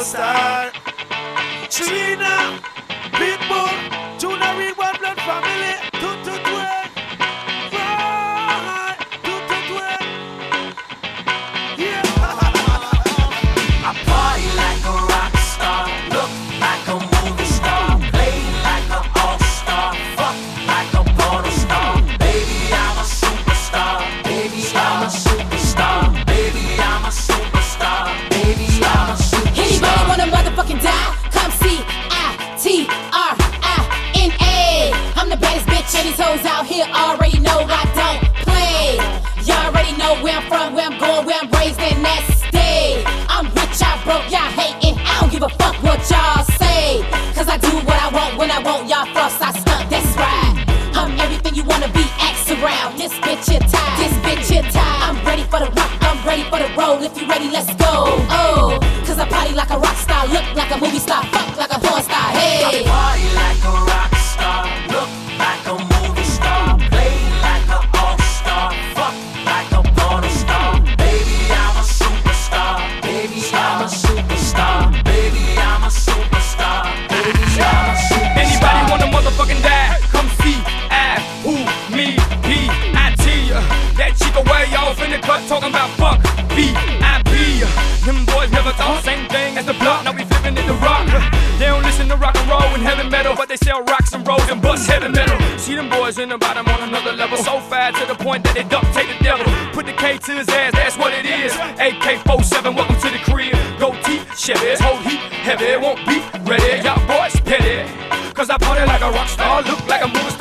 superstar. Trina, Pitbull, Junior Reed, One Blood Family, Tututwe, right, Tututwe, yeah. I party like a rock star, look like a movie star, play like an all-star, fuck like a porn star. Baby, I'm a superstar. Baby, I'm a superstar. Baby, I'm a superstar. Baby, I'm a superstar. Anybody wanna motherfucking die? Come see I-T-R-I-N-A. I'm the baddest bitch and these hoes out here already know I don't play. Y'all already know where I'm from, where I'm going, where I'm raised, and that's stay. I'm rich, I broke, y'all hating. I don't give a fuck what y'all say. Cause I do what I want when I want. Y'all floss, I stunt, that's right. I'm everything you wanna be, axe around. This bitch here tied, this bitch here tied. I'm ready for the rock, I'm ready for the roll. If you ready, let's go. Oh, cause I party like a rock star, look like a movie star, fuck like a porn star. Hey, I party like a rock star, look like a movie star, play like an all-star, fuck like a porn star. Baby, I'm a superstar. Baby, I'm a superstar. Baby, I'm a superstar. Baby, I'm a superstar. Anybody wanna motherfucking die? Come see I-Who-Me-P-I-T. That chick way off in the cut talking about fuck B-I-P. Them boys never thought same thing as the block. Now we flipping it to rock. They don't listen to rock and roll and heavy metal, but they sell rocks and rolls and bust heavy metal. See them boys in the bottom on another level, so fast to the point that they duct tape the devil. Put the K to his ass, that's what it is. AK-47, welcome to the crib. Goatee, Chevy, whole heat heavy, won't be ready. Y'all boys petty, cause I party like a rock star, look like a movie